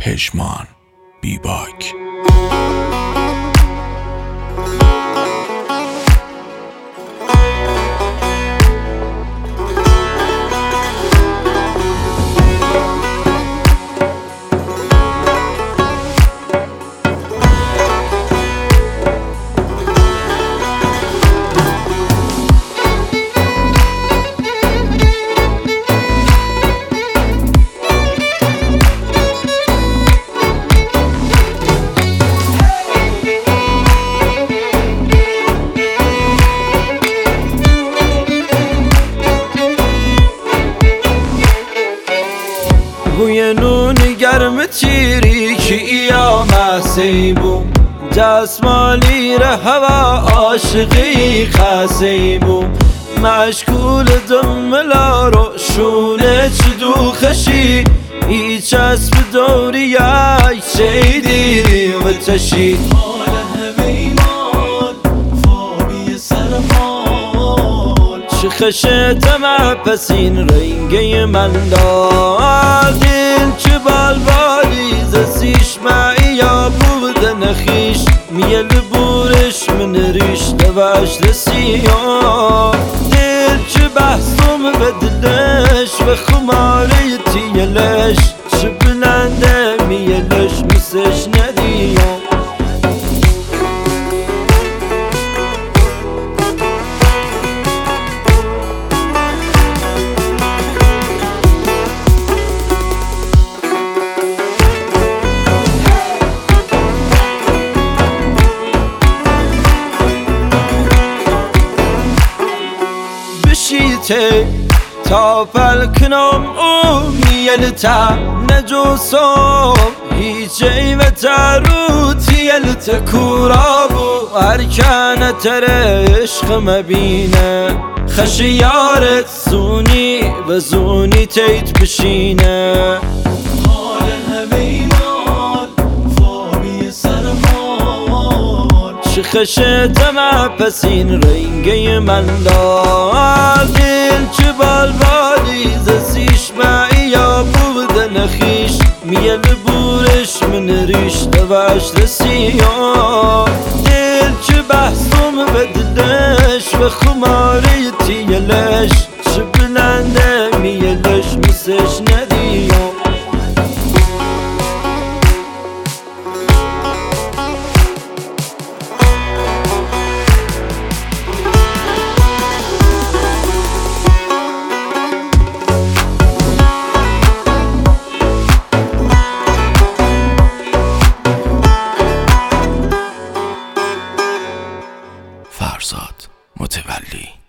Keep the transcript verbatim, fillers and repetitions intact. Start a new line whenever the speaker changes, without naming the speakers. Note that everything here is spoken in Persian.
پژمان بیباک.
بوی نون گرم تیری که یا محسی بو دستمالی ره هوا عاشقی خسی بو مشکول دملا رو شونه چدو خشی ای چسب دوری یای چه دیری و تشی حال همه ایمان فابی سرمال چه خشتم پسین رنگه من داد دل چه بالبالی زسیش معی یا بود نخیش میل بورش من ریش نوش رسیا دل چه بحثم بدلش و خماره تیلش چه بلنده میلش مسش ندیم بشیته تا پلکنم میلتا نجوسم هیچی و تاروتی التکورا بو ارکان تر عشق مبینه خشیارت زونی و زونی تیت بشینه حال همه ایمان فابی سرمال چه خشتم پسین رنگه من داد دل چه بالبالی زسیش معی یا بود نخیش میل بورش من ریش نوش رسیا دل چه بحثم بدلش و خماره تیلش چه بلنده میلش مسش ندیم
فرزاد متولی.